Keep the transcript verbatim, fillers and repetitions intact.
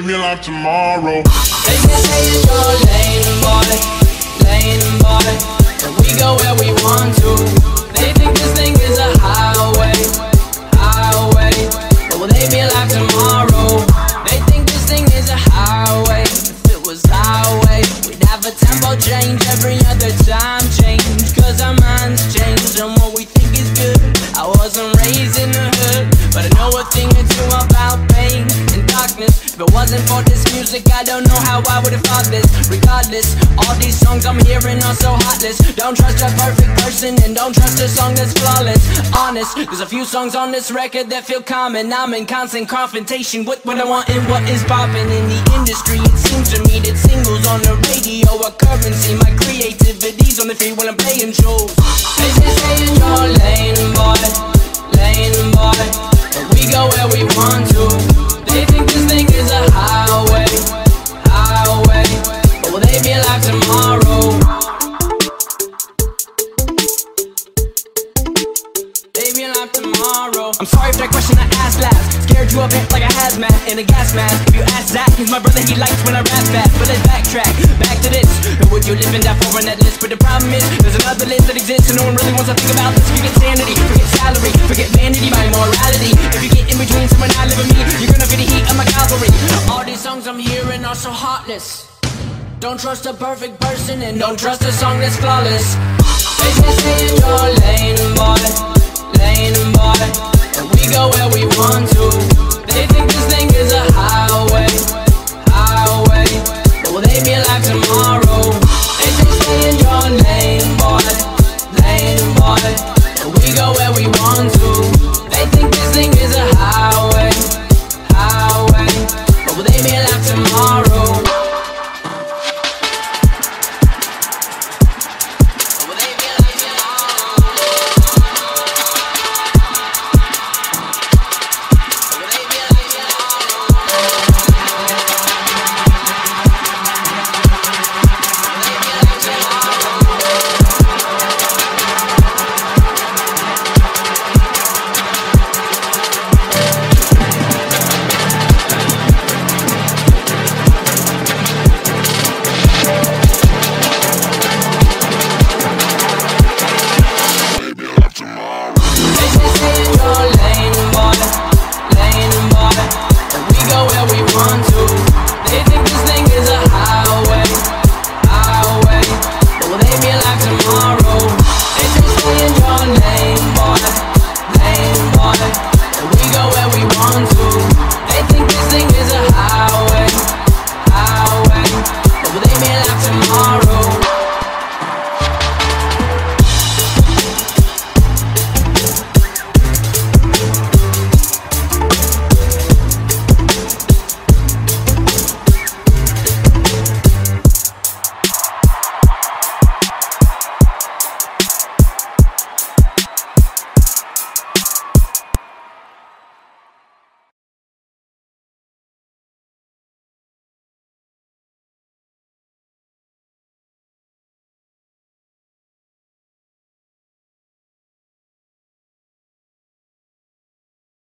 leave me like tomorrow. They can say it's your lane, boy, lane, boy, and we go where we want to. They think this thing is a highway, highway, but will they be alive tomorrow? They think this thing is a highway. If it was highway, we'd have a tempo change every other time change. Cause our minds change and what we think is good. I wasn't raised in the hood, but I know a thing or two about pain and darkness. If it wasn't for this music, I don't know how I would've thought this. Regardless, all these songs I'm hearing are so heartless. Don't trust a perfect person and don't trust a song that's flawless. Honest, there's a few songs on this record that feel common. I'm in constant confrontation with what I want and what is popping in the industry. It seems to me that singles on the radio are currency. My creativity's on the free when I'm playing shows. They just say in your lane, boy, lane, boy, and we go where we want to. They think this thing is a highway, highway, but will they be alive tomorrow? They be alive tomorrow. I'm sorry for that question I asked last. Scared you up like a hazmat in a gas mask. If you ask Zach, he's my brother, he likes when I rap fast. But let's backtrack, back to this. Who would you live and die for on that list? But the problem is, there's another list that exists and no one really wants to think about this. Forget sanity, forget salary, forget vanity, my morality. If you get in between someone I live with me, you're gonna feel the heat of my cavalry. All these songs I'm hearing are so heartless. Don't trust a perfect person and don't trust a song that's flawless. They just say in your lane, boy, lane, boy, and we go